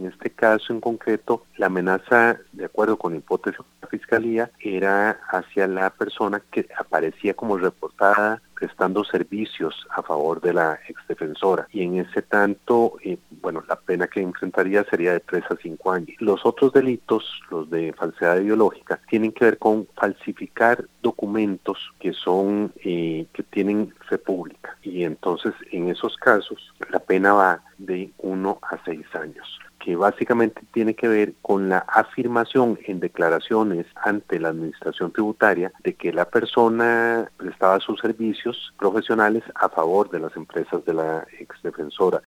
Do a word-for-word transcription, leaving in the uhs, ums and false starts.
En este caso en concreto, la amenaza, de acuerdo con la hipótesis de la Fiscalía, era hacia la persona que aparecía como reportada prestando servicios a favor de la exdefensora. Y en ese tanto, eh, bueno, la pena que enfrentaría sería de tres a cinco años. Los otros delitos, los de falsedad ideológica, tienen que ver con falsificar documentos que son, eh, que tienen fe pública. Y entonces, en esos casos, la pena va de uno a seis años, que básicamente tiene que ver con la afirmación en declaraciones ante la administración tributaria de que la persona prestaba sus servicios profesionales a favor de las empresas de la exdefensora.